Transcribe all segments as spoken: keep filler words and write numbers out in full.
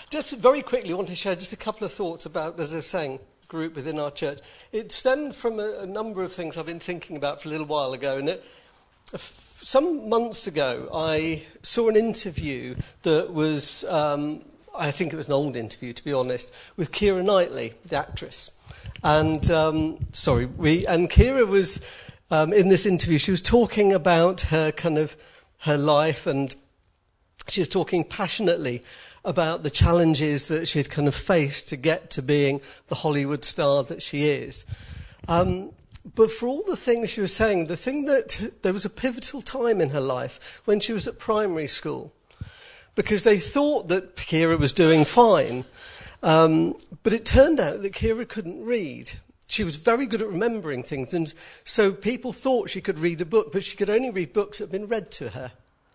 Just very quickly, I want to share just a couple of thoughts about, as I was saying, group within our church. It stemmed from a, a number of things I've been thinking about for a little while ago. And it, f- some months ago, I saw an interview that was, um, I think it was an old interview, to be honest, with Keira Knightley, the actress. And, um, sorry, we, and Keira was, um, in this interview, she was talking about her kind of, her life, and she was talking passionately about the challenges that she had kind of faced to get to being the Hollywood star that she is. Um, but for all the things she was saying, the thing that there was a pivotal time in her life when she was at primary school, because they thought that Keira was doing fine, um, but it turned out that Keira couldn't read. She was very good at remembering things, and so people thought she could read a book, but she could only read books that had been read to her.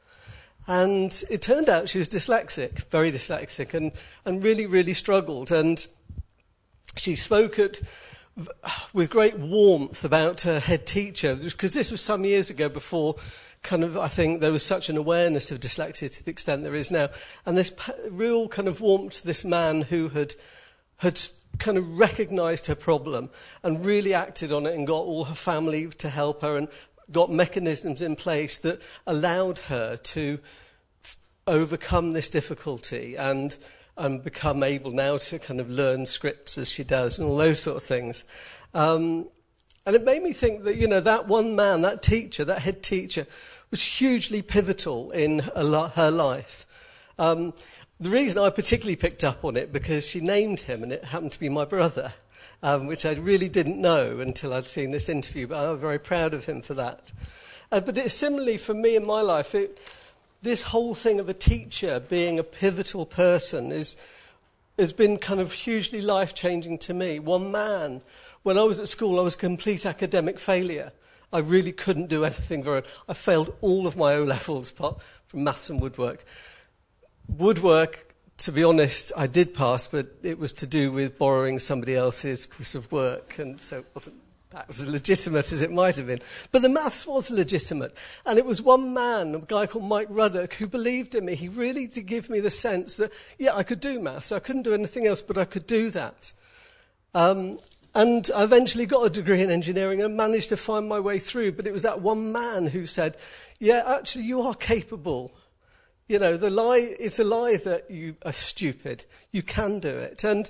And it turned out she was dyslexic, very dyslexic, and, and really, really struggled. And she spoke at, with great warmth about her head teacher, because this was some years ago before kind of, I think, there was such an awareness of dyslexia to the extent there is now. And this real kind of warmth to this man who had had kind of recognised her problem and really acted on it and got all her family to help her and got mechanisms in place that allowed her to f- overcome this difficulty and and become able now to kind of learn scripts as she does and all those sort of things. Um, and it made me think that, you know, that one man, that teacher, that head teacher, was hugely pivotal in her, lo- her life. Um, the reason I particularly picked up on it, because she named him, and it happened to be my brother. Um, which I really didn't know until I'd seen this interview, but I'm very proud of him for that. Uh, but it's similarly for me in my life, it, this whole thing of a teacher being a pivotal person is has been kind of hugely life-changing to me. One man, when I was at school, I was a complete academic failure. I really couldn't do anything very. I failed all of my O-levels, apart from maths and woodwork. Woodwork, to be honest, I did pass, but it was to do with borrowing somebody else's piece of work, and so it wasn't that was as legitimate as it might have been. But the maths was legitimate, and it was one man, a guy called Mike Ruddock, who believed in me. He really did give me the sense that, yeah, I could do maths. I couldn't do anything else, but I could do that. Um, and I eventually got a degree in engineering and managed to find my way through, but it was that one man who said, yeah, actually, you are capable. You know, the lie, it's a lie that you are stupid. You can do it. And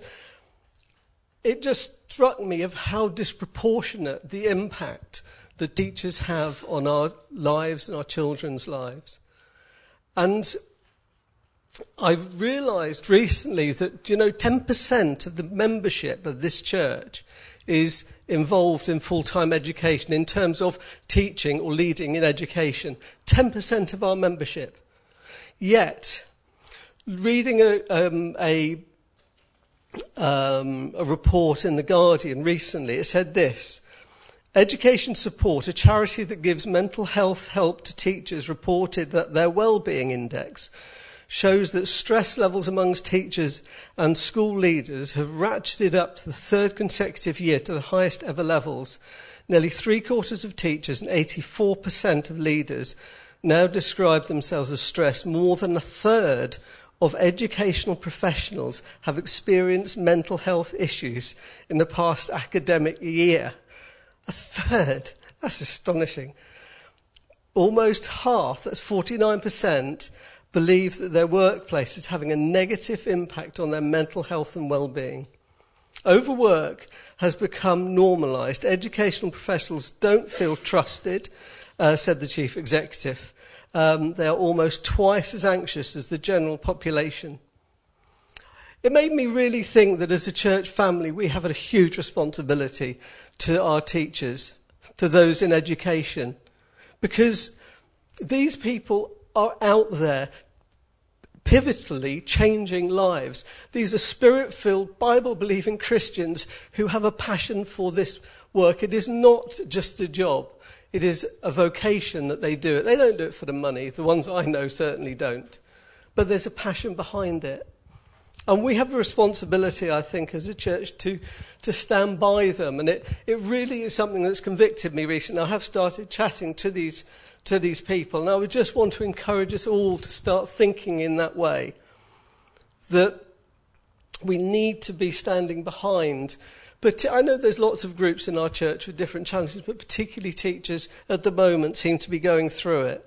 it just struck me of how disproportionate the impact that teachers have on our lives and our children's lives. And I've realised recently that, you know, ten percent of the membership of this church is involved in full-time education in terms of teaching or leading in education. ten percent of our membership. Yet, reading a, um, a, um, a report in The Guardian recently, it said this: Education Support, a charity that gives mental health help to teachers, reported that their Wellbeing Index shows that stress levels amongst teachers and school leaders have ratcheted up to the third consecutive year to the highest ever levels. Nearly three quarters of teachers and eighty-four percent of leaders now describe themselves as stressed. More than a third of educational professionals have experienced mental health issues in the past academic year. A third? That's astonishing. Almost half, that's forty-nine percent, believe that their workplace is having a negative impact on their mental health and well-being. Overwork has become normalised. Educational professionals don't feel trusted, uh, said the chief executive. Um, they are almost twice as anxious as the general population. It made me really think that as a church family, we have a huge responsibility to our teachers, to those in education, because these people are out there pivotally changing lives. These are spirit-filled, Bible-believing Christians who have a passion for this work. It is not just a job. It is a vocation that they do it. They don't do it for the money. The ones I know certainly don't. But there's a passion behind it. And we have a responsibility, I think, as a church to, to stand by them. And it, it really is something that's convicted me recently. I have started chatting to these to these people. And I would just want to encourage us all to start thinking in that way. That we need to be standing behind. But I know there's lots of groups in our church with different challenges, but particularly teachers at the moment seem to be going through it.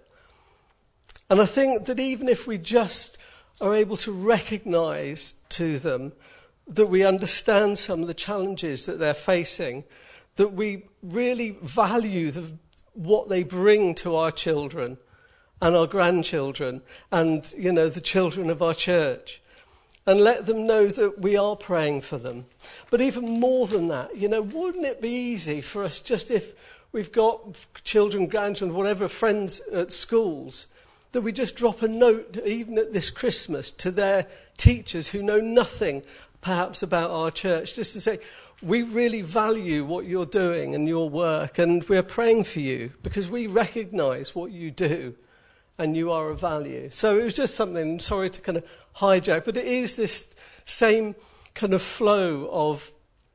And I think that even if we just are able to recognise to them that we understand some of the challenges that they're facing, that we really value the, what they bring to our children and our grandchildren and, you know, the children of our church, and let them know that we are praying for them. But even more than that, you know, wouldn't it be easy for us, just if we've got children, grandchildren, whatever, friends at schools, that we just drop a note, even at this Christmas, to their teachers who know nothing perhaps about our church, just to say, we really value what you're doing and your work, and we're praying for you because we recognise what you do and you are of value. So it was just something, sorry to kind of hijack, but it is this same kind of flow of,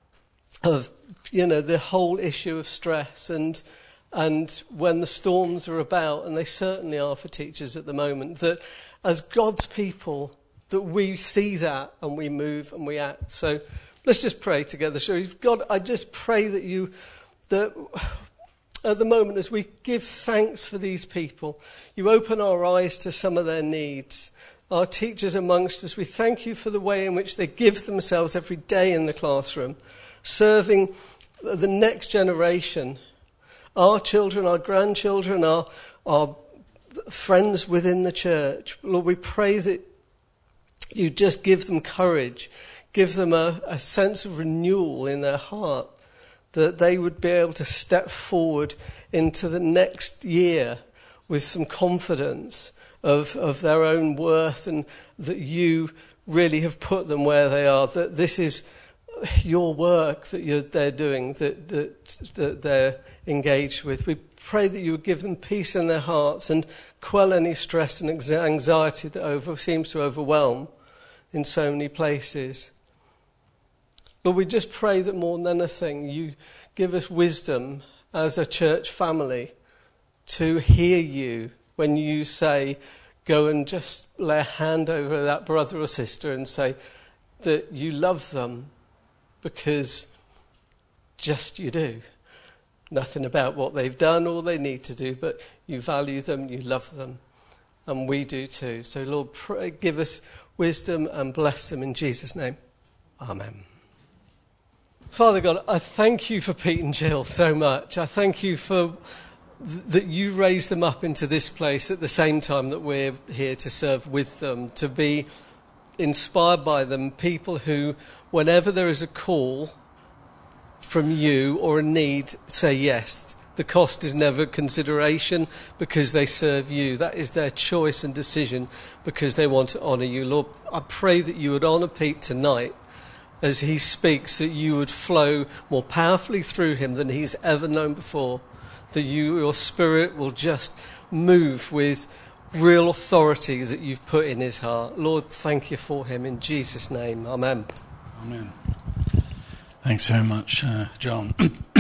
of you know, the whole issue of stress and and when the storms are about, and they certainly are for teachers at the moment, that as God's people, that we see that and we move and we act. So let's just pray together. So God, I just pray that you, that at the moment as we give thanks for these people, you open our eyes to some of their needs. Our teachers amongst us, we thank you for the way in which they give themselves every day in the classroom, serving the next generation, our children, our grandchildren, our, our friends within the church. Lord, we pray that you just give them courage, give them a, a sense of renewal in their heart, that they would be able to step forward into the next year with some confidence of, of their own worth, and that you really have put them where they are, that this is your work that you're, they're doing, that, that, that they're engaged with. We pray that you would give them peace in their hearts and quell any stress and anxiety that over, seems to overwhelm in so many places. Lord, we just pray that more than anything, you give us wisdom as a church family to hear you when you say, go and just lay a hand over that brother or sister and say that you love them, because just you do. Nothing about what they've done or they need to do, but you value them, you love them, and we do too. So Lord, pray, give us wisdom and bless them in Jesus' name. Amen. Father God, I thank you for Pete and Jill so much. I thank you for th- that you raised them up into this place at the same time that we're here to serve with them, to be inspired by them, people who, whenever there is a call from you or a need, say yes. The cost is never consideration because they serve you. That is their choice and decision because they want to honour you. Lord, I pray that you would honour Pete tonight as he speaks, that you would flow more powerfully through him than he's ever known before, that you, your spirit will just move with real authority that you've put in his heart. Lord, thank you for him in Jesus' name. Amen. Amen. Thanks very much, uh, John.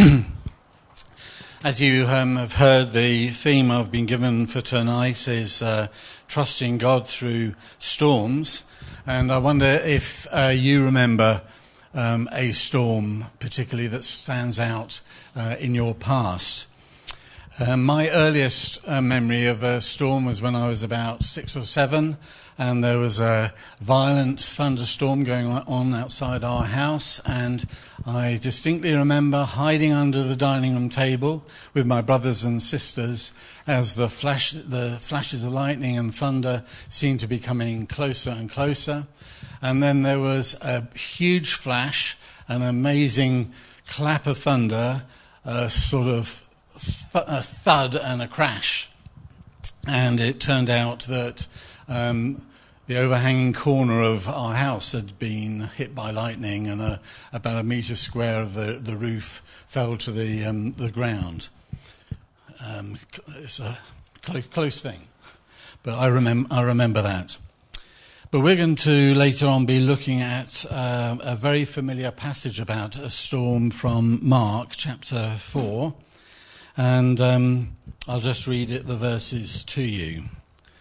As you um, have heard, the theme I've been given for tonight is uh, trusting God through storms. And I wonder if uh, you remember um, a storm particularly that stands out uh, in your past. Uh, my earliest uh, memory of a storm was when I was about six or seven, and there was a violent thunderstorm going on outside our house, and I distinctly remember hiding under the dining room table with my brothers and sisters as the flash, the flashes of lightning and thunder seemed to be coming closer and closer. And then there was a huge flash, an amazing clap of thunder, a sort of th- a thud and a crash. And it turned out that um, the overhanging corner of our house had been hit by lightning, and a, about a metre square of the, the roof fell to the um, the ground. Um, it's a close, close thing, but I remember I remember that. But we're going to later on be looking at uh, a very familiar passage about a storm from Mark chapter four, and um, I'll just read it, the verses to you.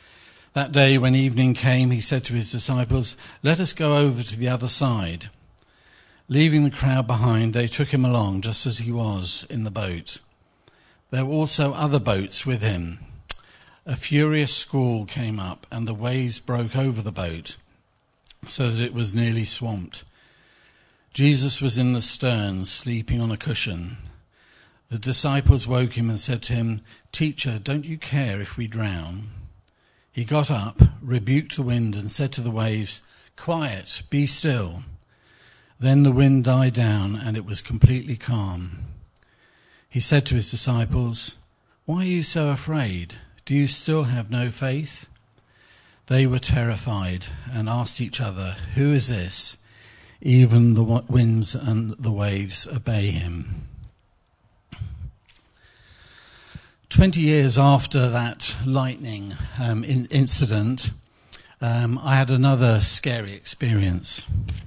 That day when evening came, he said to his disciples, "Let us go over to the other side." Leaving the crowd behind, they took him along just as he was in the boat. There were also other boats with him. A furious squall came up, and the waves broke over the boat, so that it was nearly swamped. Jesus was in the stern, sleeping on a cushion. The disciples woke him and said to him, "Teacher, don't you care if we drown?" He got up, rebuked the wind, and said to the waves, "Quiet, be still." Then the wind died down, and it was completely calm. He said to his disciples, "Why are you so afraid? Do you still have no faith?" They were terrified and asked each other, "Who is this? Even the winds and the waves obey him." Twenty years after that lightning um, in- incident, um, I had another scary experience.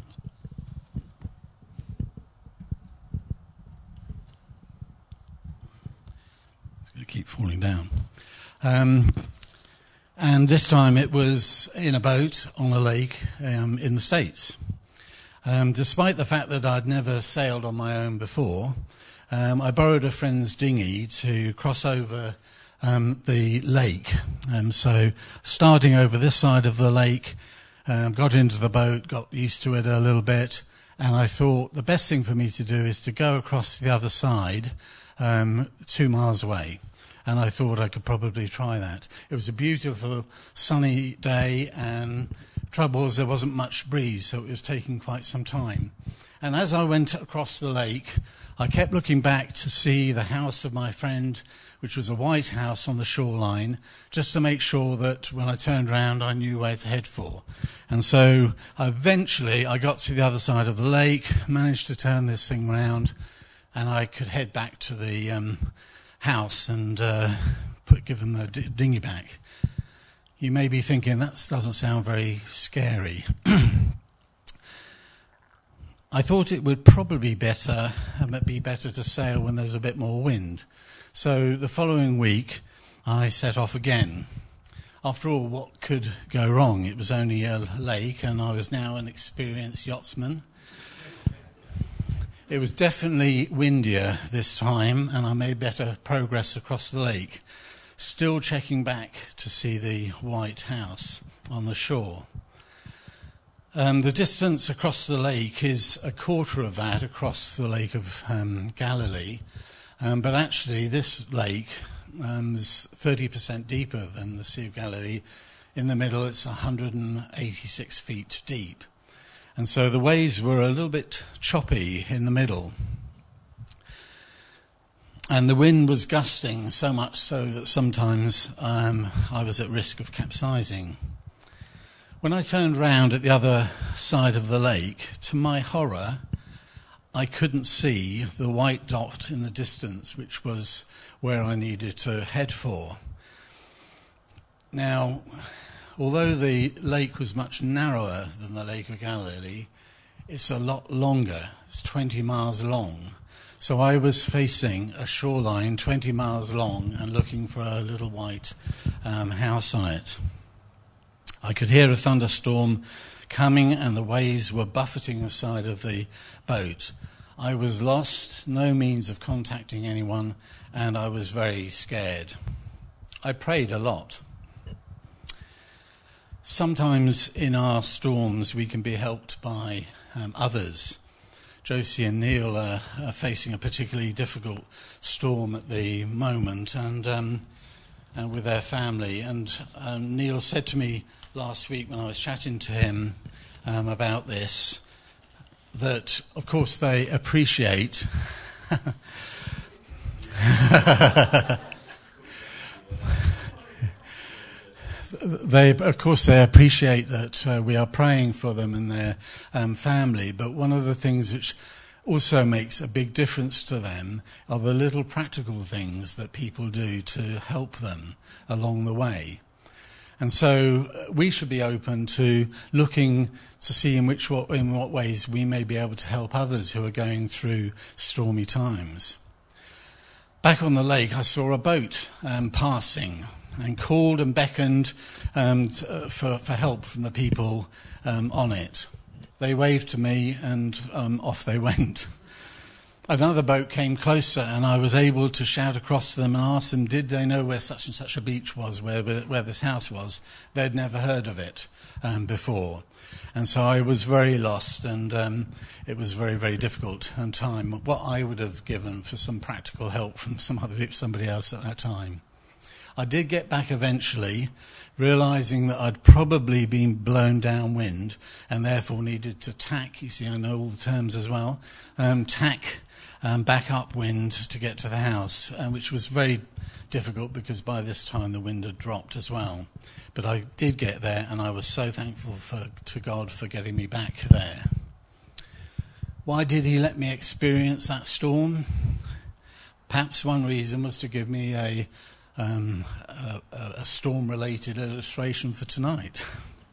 It's going to keep falling down. Um, and this time it was in a boat on a lake um, in the States. Um, despite the fact that I'd never sailed on my own before, Um, I borrowed a friend's dinghy to cross over um, the lake. Um, so starting over this side of the lake, um, got into the boat, got used to it a little bit, and I thought the best thing for me to do is to go across to the other side, um, two miles away. And I thought I could probably try that. It was a beautiful sunny day, and trouble was there wasn't much breeze, so it was taking quite some time. And as I went across the lake, I kept looking back to see the house of my friend, which was a white house on the shoreline, just to make sure that when I turned round, I knew where to head for. And so eventually I got to the other side of the lake, managed to turn this thing round, and I could head back to the um, house and uh, put, give them the d- dinghy back. You may be thinking, that doesn't sound very scary. I thought it would probably better be better to sail when there's a bit more wind. So the following week, I set off again. After all, what could go wrong? It was only a lake, and I was now an experienced yachtsman. It was definitely windier this time, and I made better progress across the lake, still checking back to see the white house on the shore. Um, the distance across the lake is a quarter of that across the Lake of um, Galilee, um, but actually this lake um, is thirty percent deeper than the Sea of Galilee. In the middle it's one hundred eighty-six feet deep, and so the waves were a little bit choppy in the middle. And the wind was gusting so much so that sometimes um, I was at risk of capsizing. When I turned round at the other side of the lake, to my horror, I couldn't see the white dot in the distance, which was where I needed to head for. Now, although the lake was much narrower than the Lake of Galilee, it's a lot longer. It's twenty miles long. So I was facing a shoreline twenty miles long and looking for a little white um, house on it. I could hear a thunderstorm coming, and the waves were buffeting the side of the boat. I was lost, no means of contacting anyone, and I was very scared. I prayed a lot. Sometimes in our storms we can be helped by um, others. Josie and Neil are, are facing a particularly difficult storm at the moment, and, um, and with their family. And um, Neil said to me last week when I was chatting to him um, about this, that of course they appreciate they of course they appreciate that uh, we are praying for them and their um, family, but one of the things which also makes a big difference to them are the little practical things that people do to help them along the way. And so we should be open to looking to see in which in what ways we may be able to help others who are going through stormy times. Back on the lake, I saw a boat um, passing, and called and beckoned um, t- uh, for, for help from the people um, on it. They waved to me and um, off they went. Another boat came closer and I was able to shout across to them and ask them, did they know where such and such a beach was, where, where this house was? They'd never heard of it um, before. And so I was very lost, and um, it was very, very difficult and time. What I would have given for some practical help from some other somebody else at that time. I did get back eventually, realising that I'd probably been blown downwind and therefore needed to tack. You see, I know all the terms as well. Um, tack um, back upwind to get to the house, uh, which was very difficult because by this time the wind had dropped as well. But I did get there, and I was so thankful for, to God for getting me back there. Why did he let me experience that storm? Perhaps one reason was to give me a, um, a, a storm-related illustration for tonight.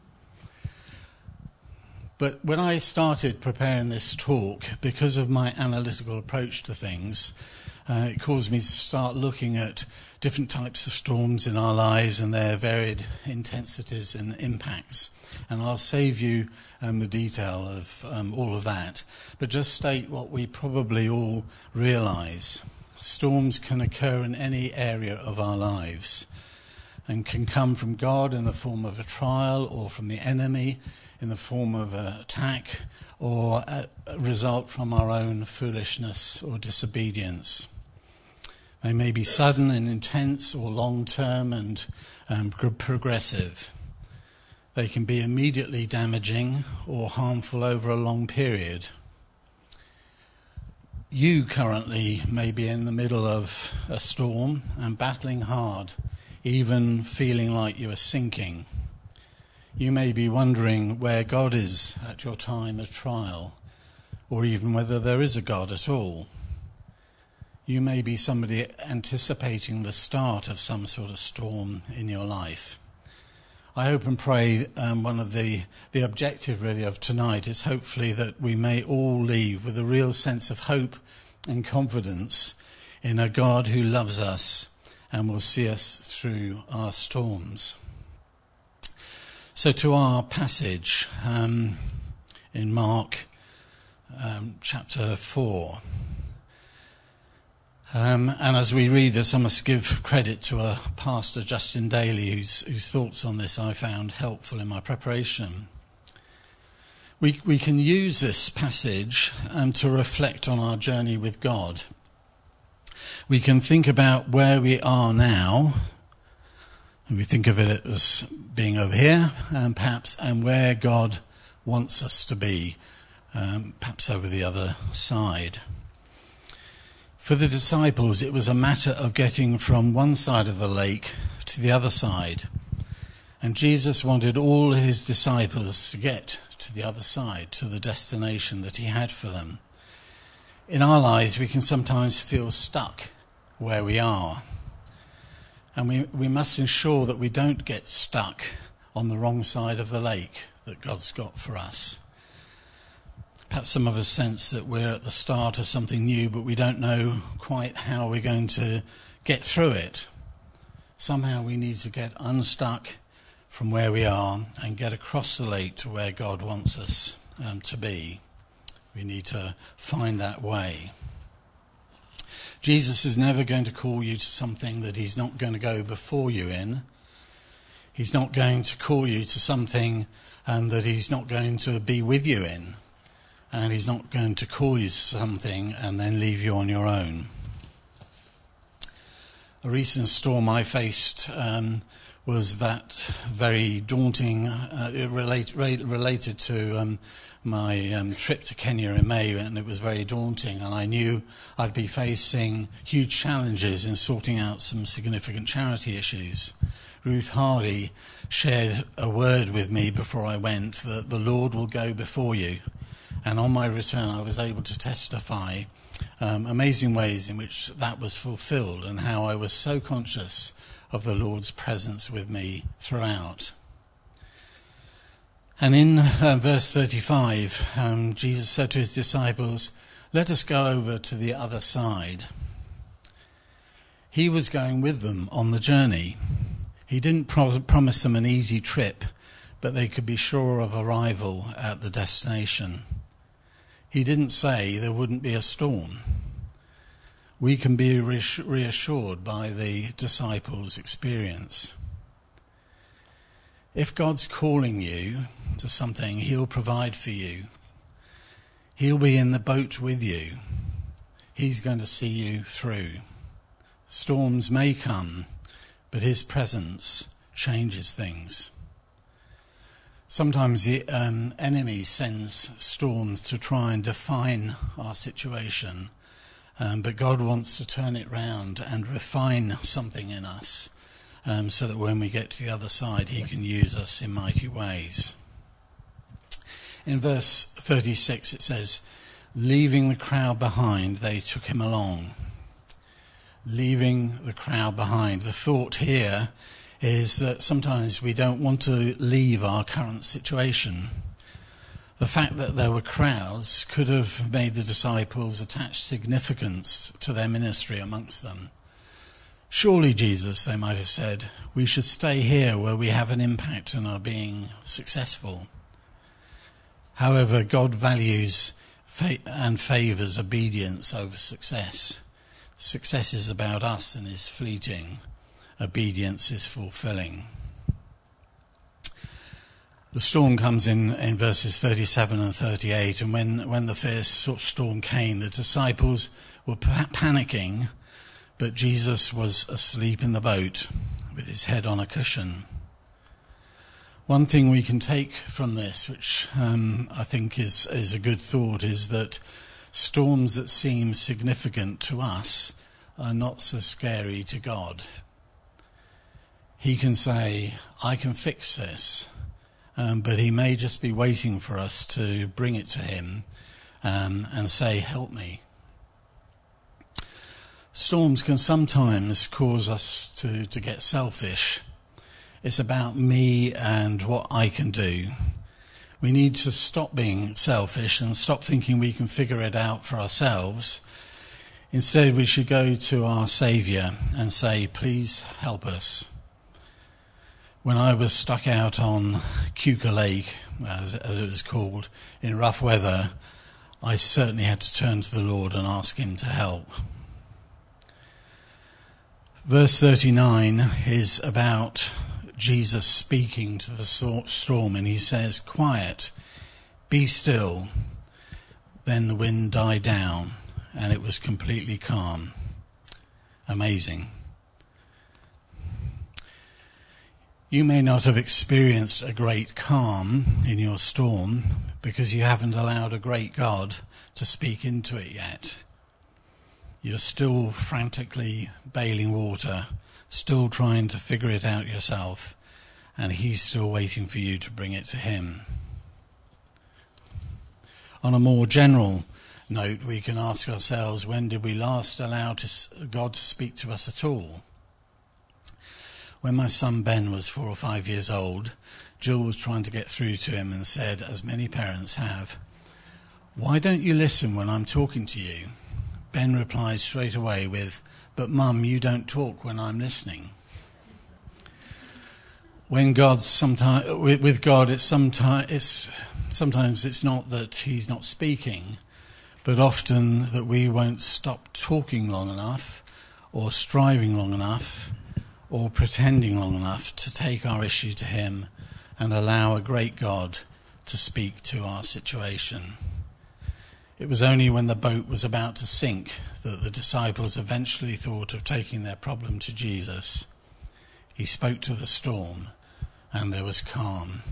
But when I started preparing this talk, because of my analytical approach to things, uh, it caused me to start looking at different types of storms in our lives and their varied intensities and impacts. And I'll save you um, the detail of um, all of that, but just state what we probably all realise. Storms can occur in any area of our lives and can come from God in the form of a trial, or from the enemy in the form of an attack, or a result from our own foolishness or disobedience. They may be sudden and intense, or long-term and um, progressive. They can be immediately damaging or harmful over a long period. You currently may be in the middle of a storm and battling hard, even feeling like you are sinking. You may be wondering where God is at your time of trial, or even whether there is a God at all. You may be somebody anticipating the start of some sort of storm in your life. I hope and pray um, one of the, the objective really of tonight is hopefully that we may all leave with a real sense of hope and confidence in a God who loves us and will see us through our storms. So to our passage um, in Mark um, chapter four. Um, and as we read this, I must give credit to a pastor, Justin Daly, whose, whose thoughts on this I found helpful in my preparation. We, we can use this passage um, to reflect on our journey with God. We can think about where we are now, and we think of it as being over here, um, perhaps, and where God wants us to be, um, perhaps over the other side. For the disciples, it was a matter of getting from one side of the lake to the other side. And Jesus wanted all his disciples to get to the other side, to the destination that he had for them. In our lives, we can sometimes feel stuck where we are. And we, we must ensure that we don't get stuck on the wrong side of the lake that God's got for us. Perhaps some of us sense that we're at the start of something new, but we don't know quite how we're going to get through it. Somehow we need to get unstuck from where we are and get across the lake to where God wants us um, to be. We need to find that way. Jesus is never going to call you to something that he's not going to go before you in. He's not going to call you to something um, that he's not going to be with you in. And he's not going to call you to something and then leave you on your own. A recent storm I faced um, was that very daunting, uh, it relate, re- related to um, my um, trip to Kenya in May, and it was very daunting. And I knew I'd be facing huge challenges in sorting out some significant charity issues. Ruth Hardy shared a word with me before I went that the Lord will go before you. And on my return, I was able to testify um, amazing ways in which that was fulfilled and how I was so conscious of the Lord's presence with me throughout. And in uh, verse thirty-five, um, Jesus said to his disciples, "Let us go over to the other side." He was going with them on the journey. He didn't pro- promise them an easy trip, but they could be sure of arrival at the destination. He didn't say there wouldn't be a storm. We can be reassured by the disciples' experience. If God's calling you to something, he'll provide for you. He'll be in the boat with you. He's going to see you through. Storms may come, but his presence changes things. Sometimes the um, enemy sends storms to try and define our situation, um, but God wants to turn it round and refine something in us, um, so that when we get to the other side, he can use us in mighty ways. In verse thirty-six it says, leaving the crowd behind, they took him along. Leaving the crowd behind. The thought here is that sometimes we don't want to leave our current situation. The fact that there were crowds could have made the disciples attach significance to their ministry amongst them. Surely, Jesus, they might have said, we should stay here where we have an impact and are being successful. However, God values fa- and favours obedience over success. Success is about us and is fleeting. Obedience is fulfilling. The storm comes in, in verses thirty-seven and thirty-eight, and when, when the fierce storm came, the disciples were pa- panicking, but Jesus was asleep in the boat with his head on a cushion. One thing we can take from this, which um, I think is, is a good thought, is that storms that seem significant to us are not so scary to God. He can say, I can fix this, um, but he may just be waiting for us to bring it to him um, and say, help me. Storms can sometimes cause us to, to get selfish. It's about me and what I can do. We need to stop being selfish and stop thinking we can figure it out for ourselves. Instead, we should go to our Saviour and say, please help us. When I was stuck out on Cuca Lake, as, as it was called, in rough weather, I certainly had to turn to the Lord and ask him to help. Verse thirty-nine is about Jesus speaking to the storm, and he says, quiet, be still. Then the wind died down, and it was completely calm. Amazing. You may not have experienced a great calm in your storm because you haven't allowed a great God to speak into it yet. You're still frantically bailing water, still trying to figure it out yourself, and he's still waiting for you to bring it to him. On a more general note, we can ask ourselves, when did we last allow to, God to speak to us at all? When my son Ben was four or five years old, Jill was trying to get through to him and said, as many parents have, why don't you listen when I'm talking to you? Ben replied straight away with, but Mum, you don't talk when I'm listening. When God's sometimes with, with God, it's sometimes it's sometimes it's not that he's not speaking, but often that we won't stop talking long enough, or striving long enough, or pretending long enough to take our issue to him and allow a great God to speak to our situation. It was only when the boat was about to sink that the disciples eventually thought of taking their problem to Jesus. He spoke to the storm, and there was calm.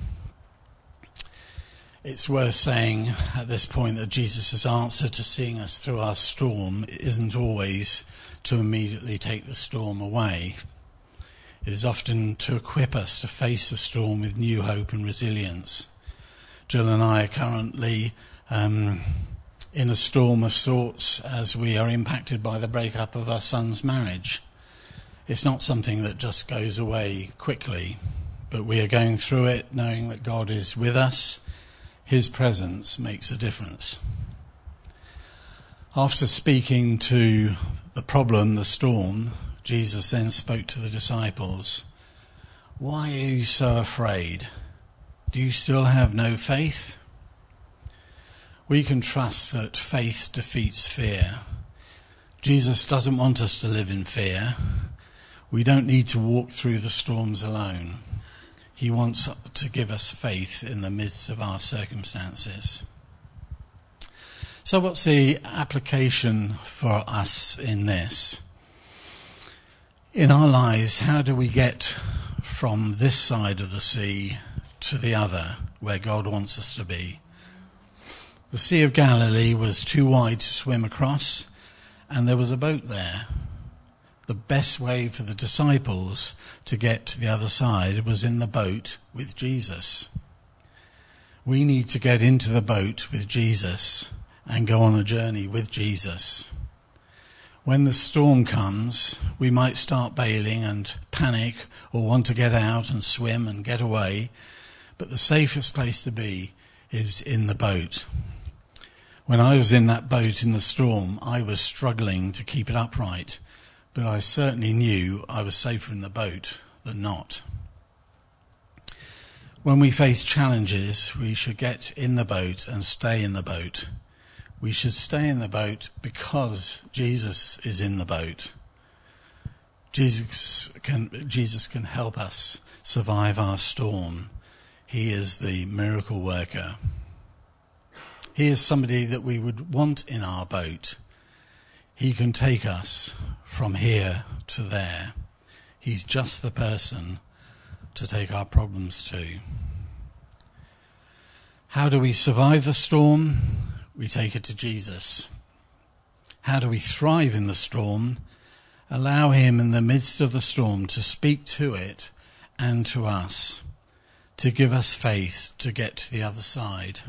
It's worth saying at this point that Jesus' answer to seeing us through our storm isn't always to immediately take the storm away. It is often to equip us to face the storm with new hope and resilience. Jill and I are currently um, in a storm of sorts as we are impacted by the breakup of our son's marriage. It's not something that just goes away quickly, but we are going through it knowing that God is with us. His presence makes a difference. After speaking to the problem, the storm, Jesus then spoke to the disciples. Why are you so afraid? Do you still have no faith? We can trust that faith defeats fear. Jesus doesn't want us to live in fear. We don't need to walk through the storms alone. He wants to give us faith in the midst of our circumstances. So what's the application for us in this? In our lives, how do we get from this side of the sea to the other, where God wants us to be? The Sea of Galilee was too wide to swim across, and there was a boat there. The best way for the disciples to get to the other side was in the boat with Jesus. We need to get into the boat with Jesus and go on a journey with Jesus. When the storm comes, we might start bailing and panic or want to get out and swim and get away, but the safest place to be is in the boat. When I was in that boat in the storm, I was struggling to keep it upright, but I certainly knew I was safer in the boat than not. When we face challenges, we should get in the boat and stay in the boat. We should stay in the boat because Jesus is in the boat. Jesus can, Jesus can help us survive our storm. He is the miracle worker. He is somebody that we would want in our boat. He can take us from here to there. He's just the person to take our problems to. How do we survive the storm? We take it to Jesus. How do we thrive in the storm? Allow him in the midst of the storm to speak to it and to us, to give us faith to get to the other side.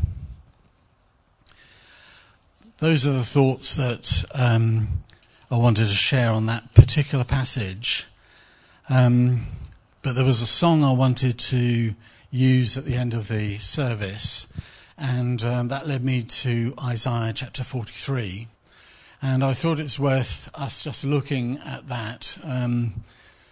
Those are the thoughts that um, I wanted to share on that particular passage. Um, but there was a song I wanted to use at the end of the service, and um, that led me to Isaiah chapter forty-three. And I thought it's worth us just looking at that um,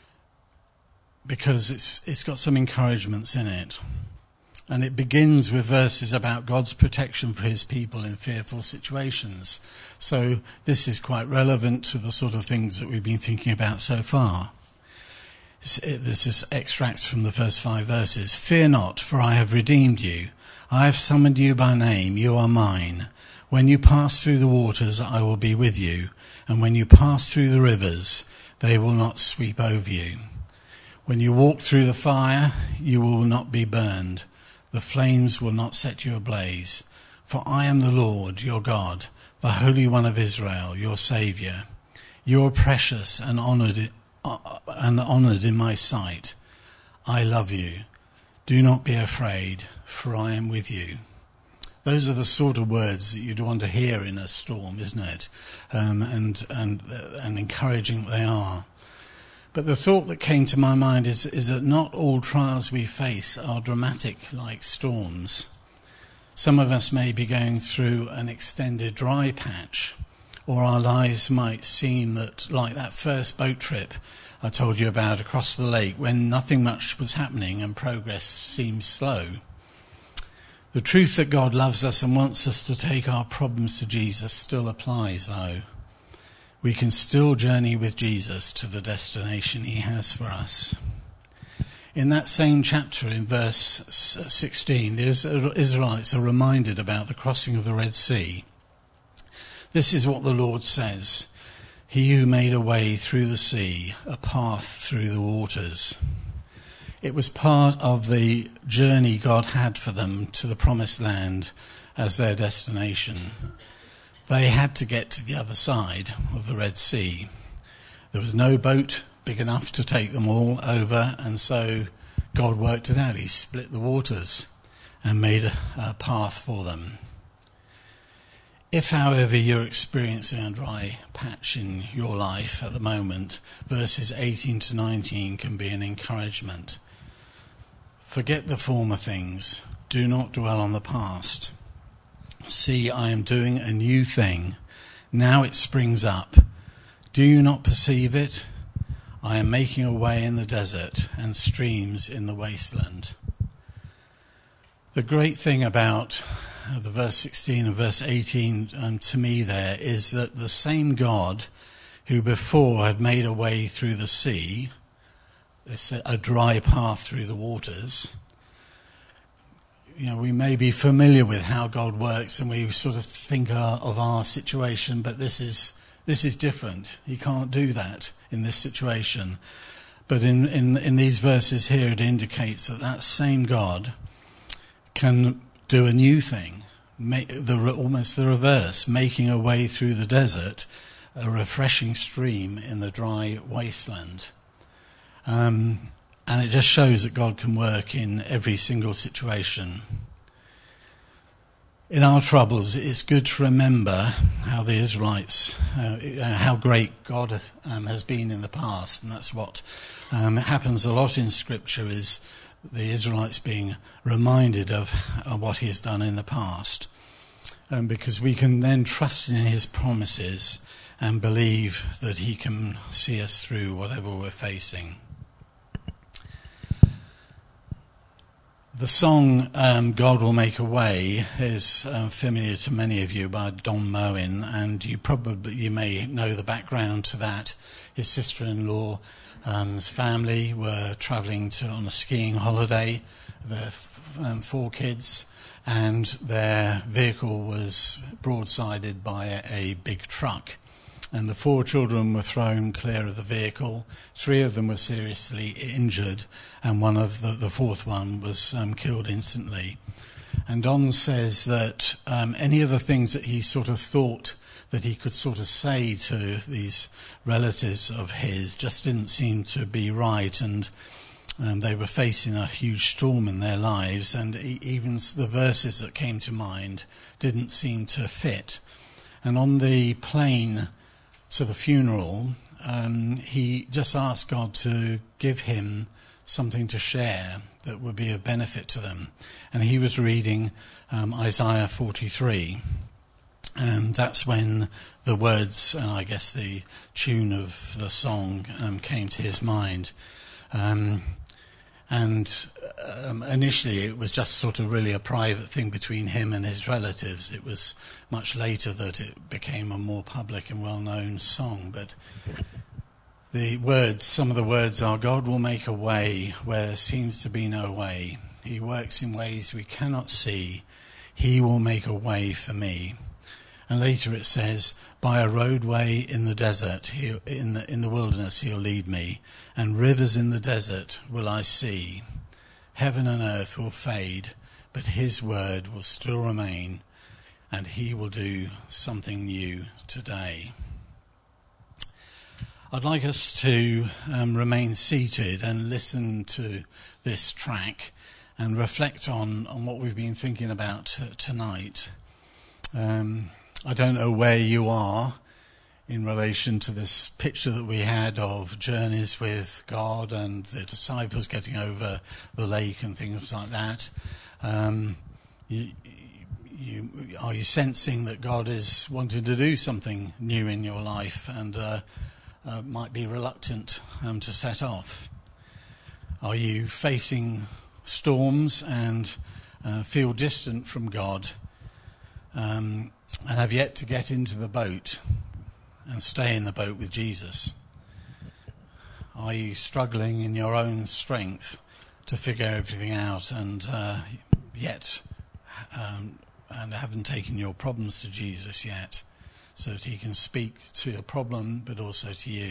because it's it's got some encouragements in it. And it begins with verses about God's protection for his people in fearful situations. So this is quite relevant to the sort of things that we've been thinking about so far. This is extracts from the first five verses. Fear not, for I have redeemed you. I have summoned you by name. You are mine. When you pass through the waters, I will be with you. And when you pass through the rivers, they will not sweep over you. When you walk through the fire, you will not be burned. The flames will not set you ablaze. For I am the Lord, your God, the Holy One of Israel, your Saviour. You are precious and honoured, uh, and honoured in my sight. I love you. Do not be afraid, for I am with you. Those are the sort of words that you'd want to hear in a storm, isn't it? Um, and and and encouraging they are. But the thought that came to my mind is, is that not all trials we face are dramatic like storms. Some of us may be going through an extended dry patch, or our lives might seem that, like that first boat trip I told you about across the lake, when nothing much was happening and progress seemed slow. The truth that God loves us and wants us to take our problems to Jesus still applies, though. We can still journey with Jesus to the destination he has for us. In that same chapter, in verse sixteen, the Israelites are reminded about the crossing of the Red Sea. This is what the Lord says: He who made a way through the sea, a path through the waters. It was part of the journey God had for them to the promised land as their destination. They had to get to the other side of the Red Sea. There was no boat big enough to take them all over, and so God worked it out. He split the waters and made a, a path for them. If, however, you're experiencing a dry patch in your life at the moment, verses eighteen to nineteen can be an encouragement. Forget the former things. Do not dwell on the past. See, I am doing a new thing. Now it springs up. Do you not perceive it? I am making a way in the desert and streams in the wasteland. The great thing about the verse sixteen and verse eighteen um, to me there is that the same God who before had made a way through the sea, a dry path through the waters. You know, we may be familiar with how God works and we sort of think our, of our situation, but this is this is different. He can't do that in this situation. But in, in, in these verses here, it indicates that that same God can do a new thing, make the, almost the reverse, making a way through the desert, a refreshing stream in the dry wasteland. Um, and it just shows that God can work in every single situation. In our troubles, it's good to remember how the Israelites, uh, how great God um, has been in the past. And that's what um, happens a lot in Scripture, is the Israelites being reminded of uh, what he has done in the past. Um, because we can then trust in his promises and believe that he can see us through whatever we're facing. The song um, God Will Make a Way is uh, familiar to many of you by Don Moen, and you probably you may know the background to that. His sister-in-law and his family were travelling to on a skiing holiday, their f- um, four kids, and their vehicle was broadsided by a, a big truck. And the four children were thrown clear of the vehicle. Three of them were seriously injured, and one of the, the fourth one was um, killed instantly. And Don says that um, any of the things that he sort of thought that he could sort of say to these relatives of his just didn't seem to be right, and um, they were facing a huge storm in their lives, and e- even the verses that came to mind didn't seem to fit. And on the plane to the funeral, um, he just asked God to give him something to share that would be of benefit to them. And he was reading um, Isaiah forty-three. And that's when the words, and I guess the tune of the song um, came to his mind. Um, and um, initially it was just sort of really a private thing between him and his relatives. It was much later that it became a more public and well-known song. But the words, some of the words are, God will make a way where there seems to be no way. He works in ways we cannot see. He will make a way for me. And later it says, by a roadway in the desert, he'll, in the in the wilderness he'll lead me, and rivers in the desert will I see. Heaven and earth will fade, but his word will still remain, and he will do something new today. I'd like us to um, remain seated and listen to this track and reflect on, on what we've been thinking about t- tonight. Um, I don't know where you are in relation to this picture that we had of journeys with God and the disciples getting over the lake and things like that. Um, you, you, are you sensing that God is wanting to do something new in your life and uh, uh, might be reluctant um, to set off? Are you facing storms and uh, feel distant from God? Um, and have yet to get into the boat and stay in the boat with Jesus? Are you struggling in your own strength to figure everything out and uh, yet um, and haven't taken your problems to Jesus yet, so that he can speak to your problem but also to you?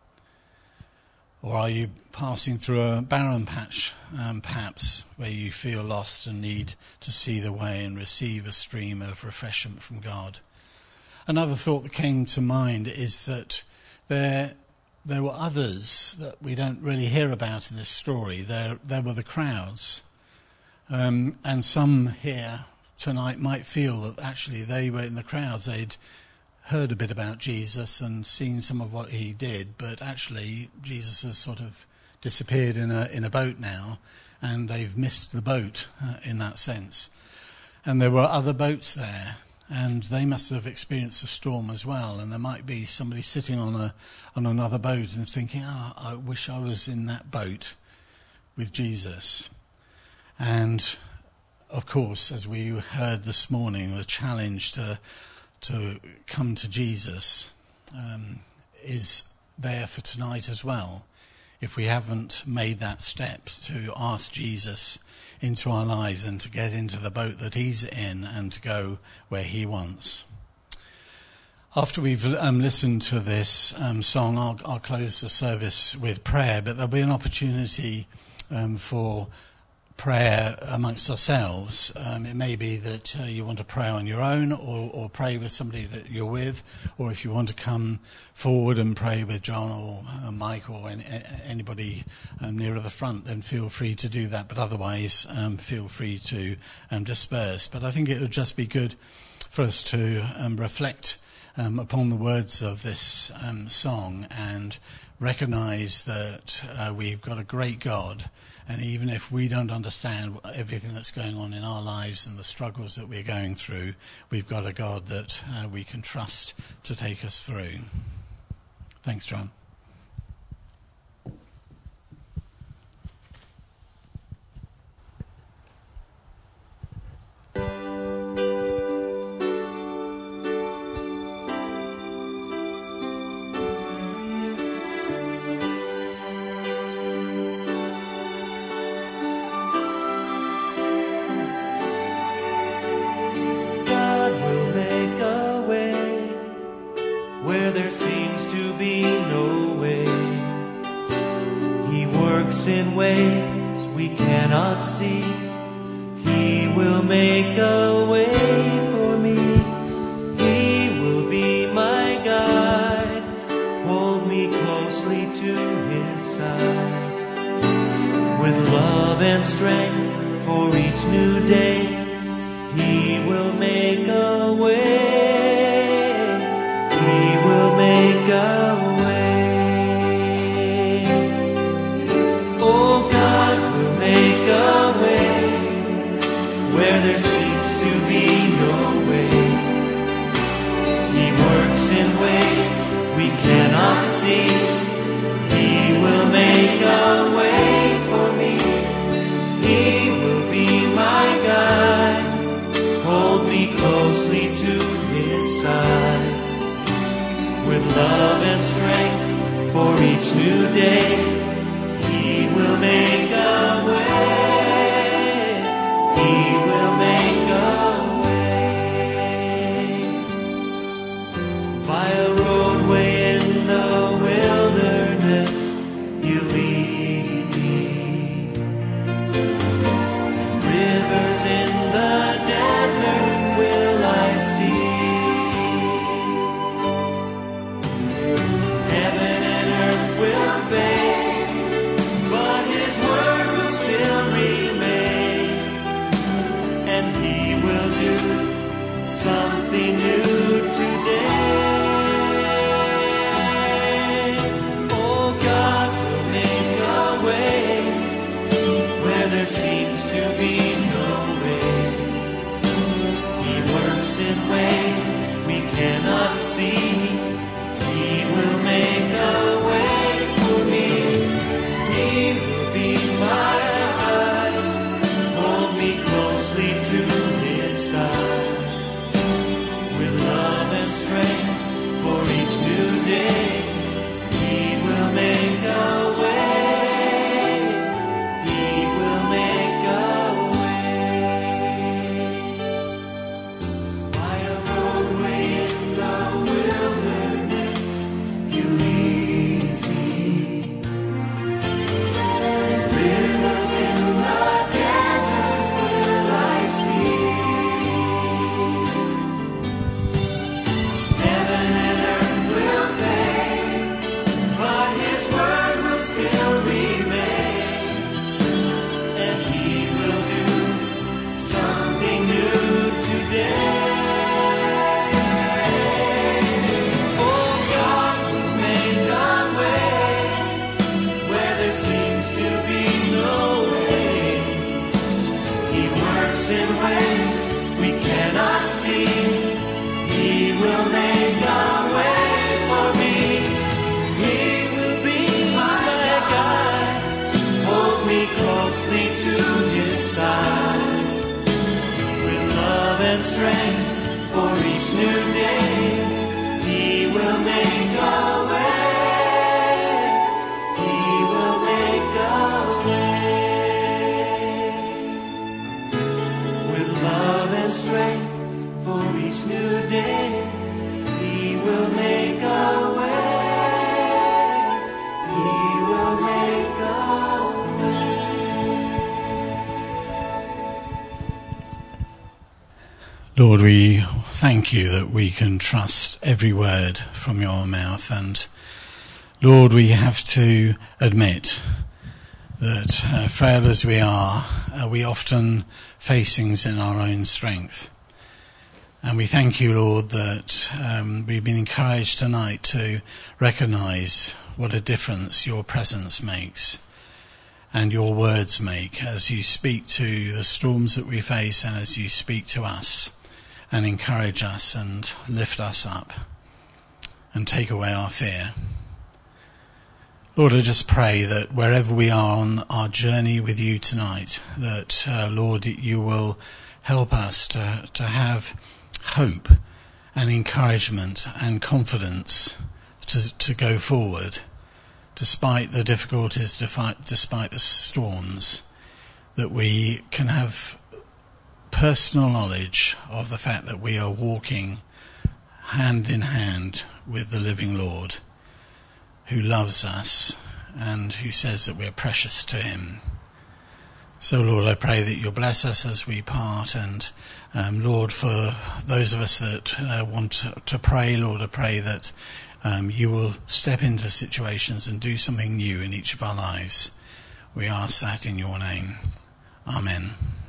Or are you passing through a barren patch, um, perhaps, where you feel lost and need to see the way and receive a stream of refreshment from God? Another thought that came to mind is that there there were others that we don't really hear about in this story. There, there were the crowds. Um, and some here tonight might feel that actually they were in the crowds. They'd heard a bit about Jesus and seen some of what he did, but actually Jesus has sort of disappeared in a in a boat now, and they've missed the boat uh, in that sense. And there were other boats there, and they must have experienced a storm as well. And there might be somebody sitting on a on another boat and thinking, "Ah, oh, I wish I was in that boat with Jesus." And of course, as we heard this morning, the challenge to to come to Jesus um, is there for tonight as well. If we haven't made that step to ask Jesus into our lives and to get into the boat that he's in and to go where he wants. After we've um, listened to this um, song, I'll, I'll close the service with prayer, but there'll be an opportunity um, for prayer amongst ourselves. Um, it may be that uh, you want to pray on your own, or, or pray with somebody that you're with, or if you want to come forward and pray with John or uh, Mike or any, anybody um, nearer the front, then feel free to do that. But otherwise, um, feel free to um, disperse. But I think it would just be good for us to um, reflect um, upon the words of this um, song and recognise that uh, we've got a great God. And even if we don't understand everything that's going on in our lives and the struggles that we're going through, we've got a God that uh, we can trust to take us through. Thanks, John. In ways we cannot see, he will make a way for me. He will be my guide, hold me closely to his side. With love and strength for each new day, he will make a way. He will make a way. Where there seems to be no way, he works in ways we cannot see. He will make a way for me. He will be my guide, hold me closely to his side. With love and strength for each new day, he will make a way. He will make a way. By a roadway in the wilderness, he'll lead me. Rivers in the desert will I see. Heaven and earth will fade, but his word will still remain. And he will do something new today. Oh, God will make a way where there seems to be no way. He works in ways we cannot see. He will make a way for me. He will be my guide, hold me closely to his side. With love and strength for each new day, he will make a way. He will make a way. By a roadway in the wilderness, you lead me. And rivers in the desert will I see. Heaven and earth will fade, but strength for each new day. He will make a way. He will make a way. With love and strength for each new day, He will make a way. He will make a way. Lord, we thank you that we can trust every word from your mouth. And Lord, we have to admit that uh, frail as we are, uh, we often face things in our own strength. And we thank you, Lord, that um, we've been encouraged tonight to recognise what a difference your presence makes and your words make as you speak to the storms that we face and as you speak to us and encourage us and lift us up and take away our fear. Lord, I just pray that wherever we are on our journey with you tonight, that, uh, Lord, you will help us to, to have hope and encouragement and confidence to, to go forward, despite the difficulties, despite the storms, that we can have personal knowledge of the fact that we are walking hand in hand with the living Lord, who loves us and who says that we're precious to him. So, Lord, I pray that you'll bless us as we part, and um, Lord, for those of us that uh, want to, to pray, Lord, I pray that um, you will step into situations and do something new in each of our lives. We ask that in your name. Amen.